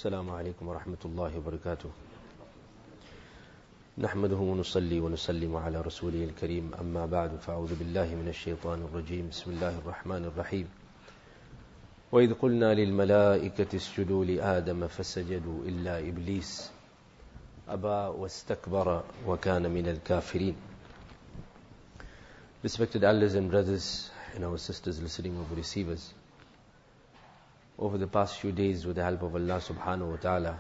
السلام عليكم ورحمة الله وبركاته. نحمده ونصلي ونسلم على رسوله الكريم. أما بعد فأعوذ بالله من الشيطان الرجيم. بسم الله الرحمن الرحيم. وإذ قلنا للملائكة اسجدوا لآدم فسجدوا إلا إبليس أبى واستكبر وكان من الكافرين. Respected elders and brothers and our sisters listening over receivers, over the past few days, with the help of Allah subhanahu wa ta'ala,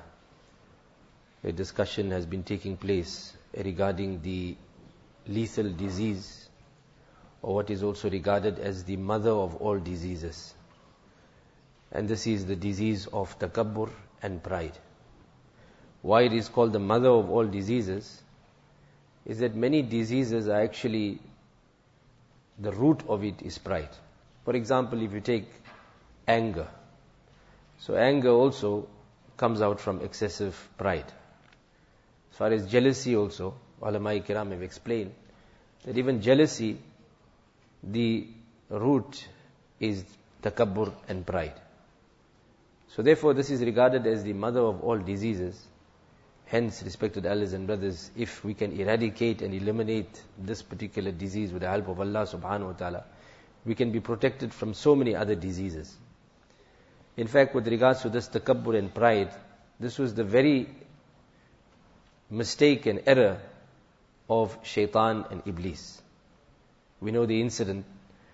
a discussion has been taking place regarding the lethal disease, or what is also regarded as the mother of all diseases. And this is the disease of takabbur and pride. Why it is called the mother of all diseases is that many diseases are actually, the root of it is pride. For example, if you take anger, so anger also comes out from excessive pride. As far as jealousy also, ulama kiram have explained that even jealousy, the root is takabbur and pride. So therefore this is regarded as the mother of all diseases. Hence, respected elders and brothers, if we can eradicate and eliminate this particular disease with the help of Allah subhanahu wa ta'ala, we can be protected from so many other diseases. In fact, with regards to this takabbur and pride, this was the very mistake and error of Shaitan and Iblis. We know the incident.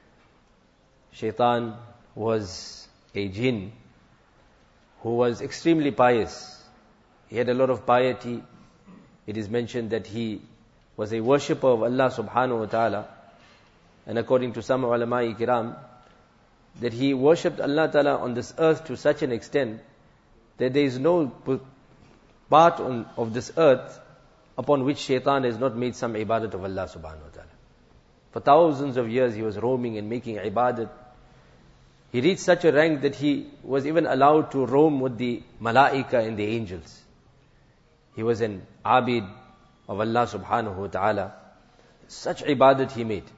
Shaitan was a jinn who was extremely pious. He had a lot of piety. It is mentioned that he was a worshipper of Allah subhanahu wa ta'ala. And according to some ulama kiram, that he worshipped Allah ta'ala on this earth to such an extent that there is no part of this earth upon which Shaitan has not made some ibadat of Allah subhanahu wa ta'ala. For thousands of years he was roaming and making ibadat. He reached such a rank that he was even allowed to roam with the malaika and the angels. He was an abid of Allah subhanahu wa ta'ala. Such ibadat he made.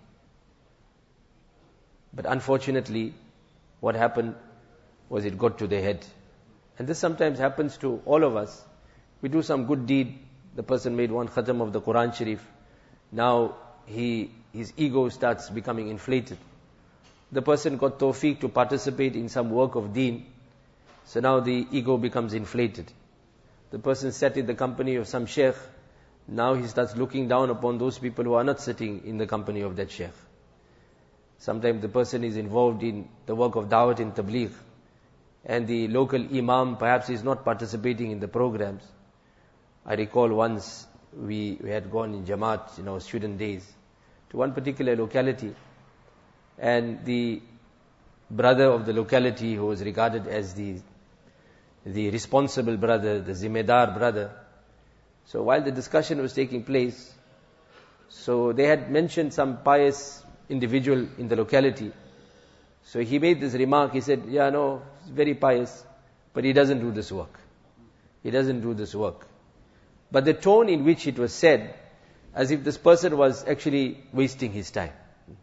But unfortunately, what happened was it got to their head. And this sometimes happens to all of us. We do some good deed. The person made one khatam of the Quran Sharif. Now his ego starts becoming inflated. The person got tawfiq to participate in some work of deen. So now the ego becomes inflated. The person sat in the company of some sheikh. Now he starts looking down upon those people who are not sitting in the company of that sheikh. Sometimes the person is involved in the work of da'wat in tabligh, and the local imam perhaps is not participating in the programs. I recall once we had gone in Jamaat in our student days to one particular locality, and the brother of the locality, who was regarded as the responsible brother, the zimedar brother. So while the discussion was taking place, so they had mentioned some pious individual in the locality. So he made this remark. He said, yeah, no, he's very pious, but he doesn't do this work. He doesn't do this work. But the tone in which it was said, as if this person was actually wasting his time.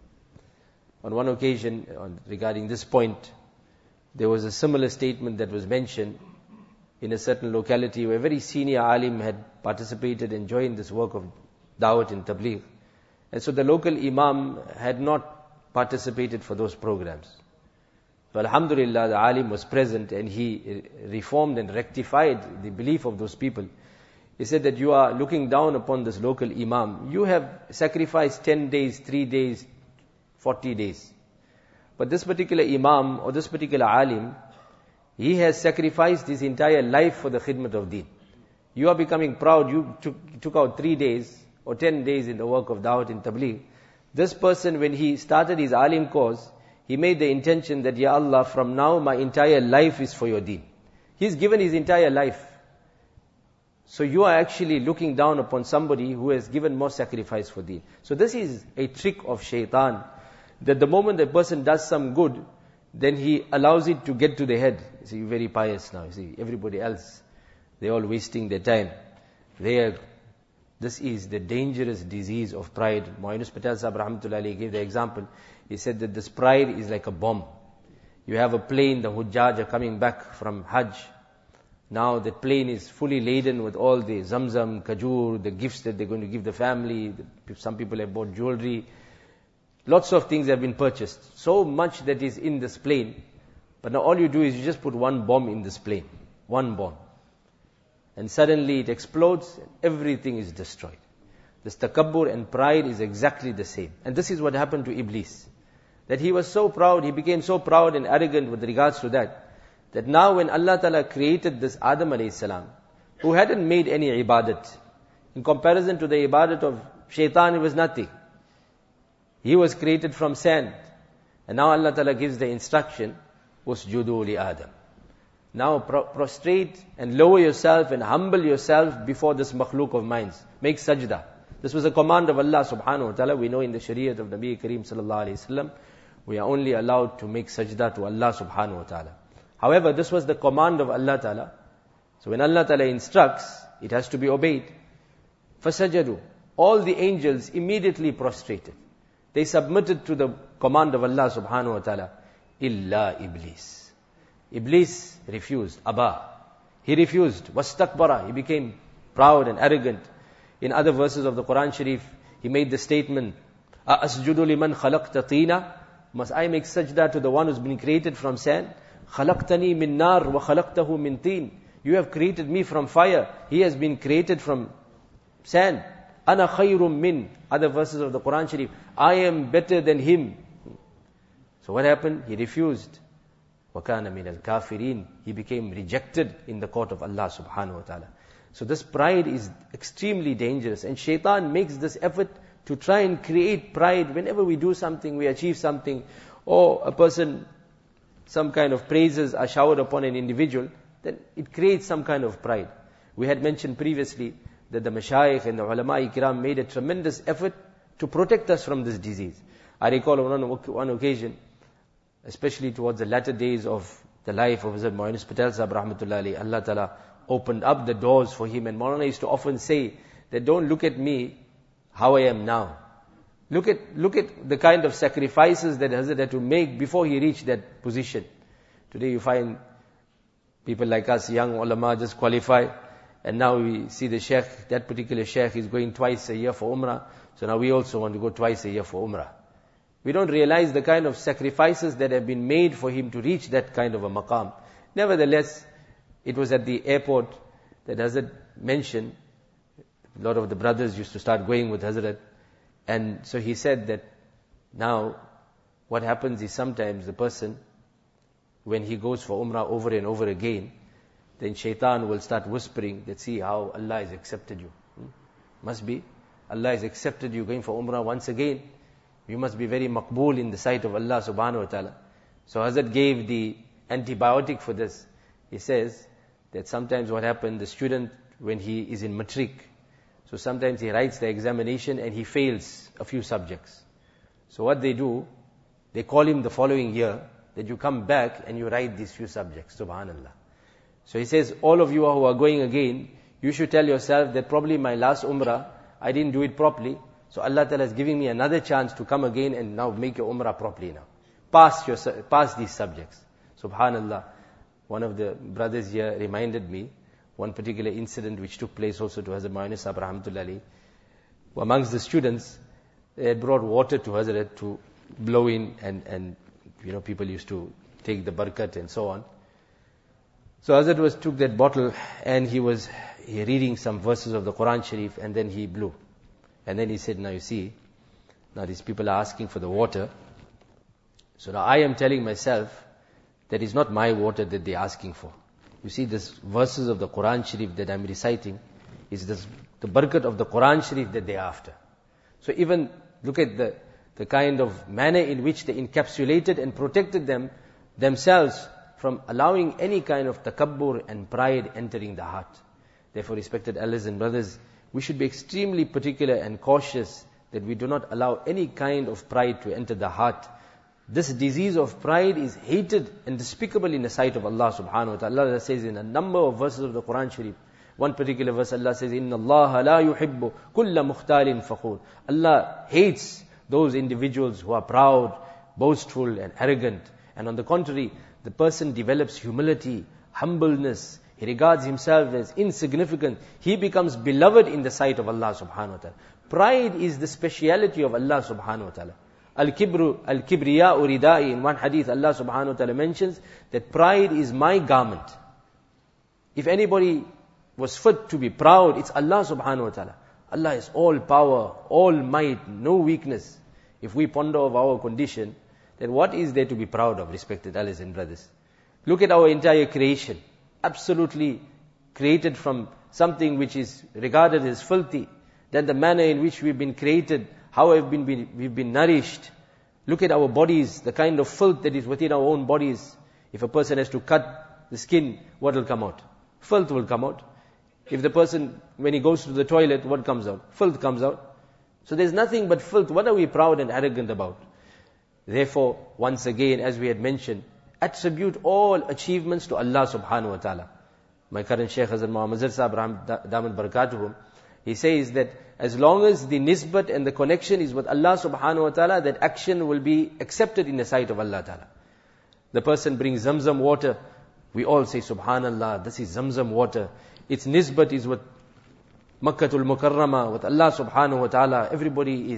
On one occasion, regarding this point, there was a similar statement that was mentioned in a certain locality where a very senior alim had participated and joined this work of da'wat in tabligh. And so the local imam had not participated for those programs. So alhamdulillah, the alim was present and he reformed and rectified the belief of those people. He said that you are looking down upon this local imam. You have sacrificed 10 days, 3 days, 40 days. But this particular imam or this particular alim, he has sacrificed his entire life for the khidmat of deen. You are becoming proud. You took out 3 days or 10 days in the work of da'wat in tabligh. This person, when he started his alim course, he made the intention that, Ya Allah, from now my entire life is for your deen. He's given his entire life. So you are actually looking down upon somebody who has given more sacrifice for deen. So this is a trick of Shaitan, that the moment a person does some good, then he allows it to get to the head. You see, you're very pious now. You see, everybody else, they're all wasting their time. This is the dangerous disease of pride. Mu'ayyinus Patel Sahib Rahmatullahi Alayhi gave the example. He said that this pride is like a bomb. You have a plane, the Hujjaj are coming back from Hajj. Now that plane is fully laden with all the zamzam, kajur, the gifts that they're going to give the family. Some people have bought jewelry. Lots of things have been purchased. So much that is in this plane. But now all you do is you just put one bomb in this plane. One bomb. And suddenly it explodes and everything is destroyed. This takabbur and pride is exactly the same. And this is what happened to Iblis. That he was so proud, he became so proud and arrogant with regards to that now when Allah Ta'ala created this Adam alayhi salam, who hadn't made any ibadat, in comparison to the ibadat of shaitan, it was nothing. He was created from sand. And now Allah Ta'ala gives the instruction, usjudu li Adam. Now prostrate and lower yourself and humble yourself before this makhluk of mine. Make sajda. This was a command of Allah subhanahu wa ta'ala. We know in the Shariat of Nabi Kareem sallallahu alayhi wasallam, we are only allowed to make sajda to Allah subhanahu wa ta'ala. However, this was the command of Allah ta'ala. So when Allah ta'ala instructs, it has to be obeyed. Fasajadu. All the angels immediately prostrated. They submitted to the command of Allah subhanahu wa ta'ala. Illa Iblis. Iblis refused. Abba. He refused. Wastakbara. He became proud and arrogant. In other verses of the Quran Sharif, he made the statement, Asjudu liman khalaqta tina. Must I make sajda to the one who's been created from sand? Khalaqtani min nar wa khalaqtahu min teen. You have created me from fire. He has been created from sand. Ana khayrum min. Other verses of the Quran Sharif. I am better than him. So what happened? He refused. وَكَانَ مِنَ الْكَافِرِينَ. He became rejected in the court of Allah subhanahu wa ta'ala. So this pride is extremely dangerous. And shaitan makes this effort to try and create pride. Whenever we do something, we achieve something, or a person, some kind of praises are showered upon an individual, then it creates some kind of pride. We had mentioned previously that the mashayikh and the ulama-i-kiram made a tremendous effort to protect us from this disease. I recall on one occasion, especially towards the latter days of the life of Hazrat Moinus Patel Sahib rahmatullahi alayhi, Allah Ta'ala opened up the doors for him. And Maulana used to often say that don't look at me how I am now. Look at the kind of sacrifices that Hazrat had to make before he reached that position. Today you find people like us, young ulama, just qualify. And now we see the sheikh, that particular sheikh is going twice a year for umrah. So now we also want to go twice a year for umrah. We don't realize the kind of sacrifices that have been made for him to reach that kind of a maqam. Nevertheless, it was at the airport that Hazrat mentioned, a lot of the brothers used to start going with Hazrat. And so he said that now what happens is sometimes the person, when he goes for umrah over and over again, then shaitan will start whispering that see how Allah has accepted you. Must be. Allah has accepted you going for umrah once again. You must be very maqbool in the sight of Allah subhanahu wa ta'ala. So Hazrat gave the antibiotic for this. He says that sometimes what happens, the student, when he is in matric, so sometimes he writes the examination and he fails a few subjects. So what they do, they call him the following year, that you come back and you write these few subjects, subhanallah. So he says, all of you who are going again, you should tell yourself that probably my last umrah, I didn't do it properly. So Allah Ta'ala is giving me another chance to come again and now make your umrah properly now. Pass these subjects. Subhanallah. One of the brothers here reminded me, one particular incident which took place also to Hazrat Moinus Sahib rahmatullahi. Amongst the students, they had brought water to Hazrat to blow in and people used to take the barakat and so on. So Hazrat took that bottle and he was reading some verses of the Quran Sharif and then he blew. And then he said, now you see, now these people are asking for the water. So now I am telling myself that it's not my water that they're asking for. You see, this verses of the Quran Sharif that I'm reciting is the barakat of the Quran Sharif that they're after. So even look at the kind of manner in which they encapsulated and protected themselves from allowing any kind of takabbur and pride entering the heart. Therefore, respected elders and brothers, we should be extremely particular and cautious that we do not allow any kind of pride to enter the heart. This disease of pride is hated and despicable in the sight of Allah subhanahu wa ta'ala. Allah says in a number of verses of the Quran Sharif, one particular verse Allah says, Inna Allah la yuhibbu kulla mukhtalin fakhur. Allah hates those individuals who are proud, boastful and arrogant. And on the contrary, the person develops humility, humbleness. He regards himself as insignificant. He becomes beloved in the sight of Allah subhanahu wa ta'ala. Pride is the speciality of Allah subhanahu wa ta'ala. Al-kibriya'u ridai. In one hadith, Allah subhanahu wa ta'ala mentions that pride is my garment. If anybody was fit to be proud, it's Allah subhanahu wa ta'ala. Allah is all power, all might, no weakness. If we ponder of our condition, then what is there to be proud of, respected elders and brothers? Look at our entire creation. Absolutely created from something which is regarded as filthy. Then the manner in which we've been created, how we've been nourished. Look at our bodies, the kind of filth that is within our own bodies. If a person has to cut the skin, what will come out? Filth will come out. If the person, when he goes to the toilet, what comes out? Filth comes out. So there's nothing but filth. What are we proud and arrogant about? Therefore, once again, as we had mentioned, attribute all achievements to Allah subhanahu wa ta'ala. My current Shaykh Hazrat Muhammad Sahib Damat Barakatuhum, he says that as long as the nisbat and the connection is with Allah subhanahu wa ta'ala, that action will be accepted in the sight of Allah ta'ala. The person brings Zamzam water. We all say, Subhanallah, this is Zamzam water. Its nisbat is with Makkatul Mukarramah, with Allah subhanahu wa ta'ala. Everybody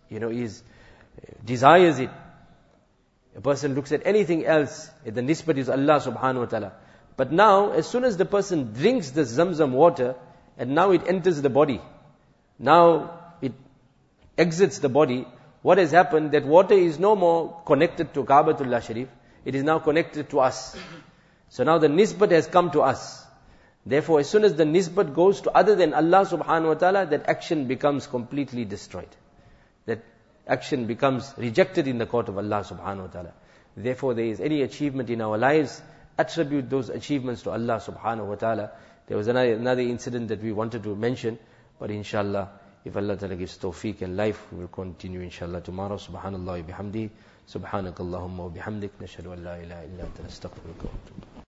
desires it. A person looks at anything else, the nisbat is Allah subhanahu wa ta'ala. But now, as soon as the person drinks this Zamzam water, and now it enters the body, now it exits the body, what has happened? That water is no more connected to Kaabatullah Sharif, it is now connected to us. So now the nisbat has come to us. Therefore, as soon as the nisbat goes to other than Allah subhanahu wa ta'ala, that action becomes completely destroyed. That action becomes rejected in the court of Allah subhanahu wa ta'ala. Therefore, there is any achievement in our lives, attribute those achievements to Allah subhanahu wa ta'ala. There was another incident that we wanted to mention, but inshallah, if Allah ta'ala gives tawfiq and life, we will continue inshallah tomorrow. Subhanallah wa bihamdi, subhanakallahumma wa bihamdik, nashhadu an la ilaha illa anta nastaghfiruka wa natubu.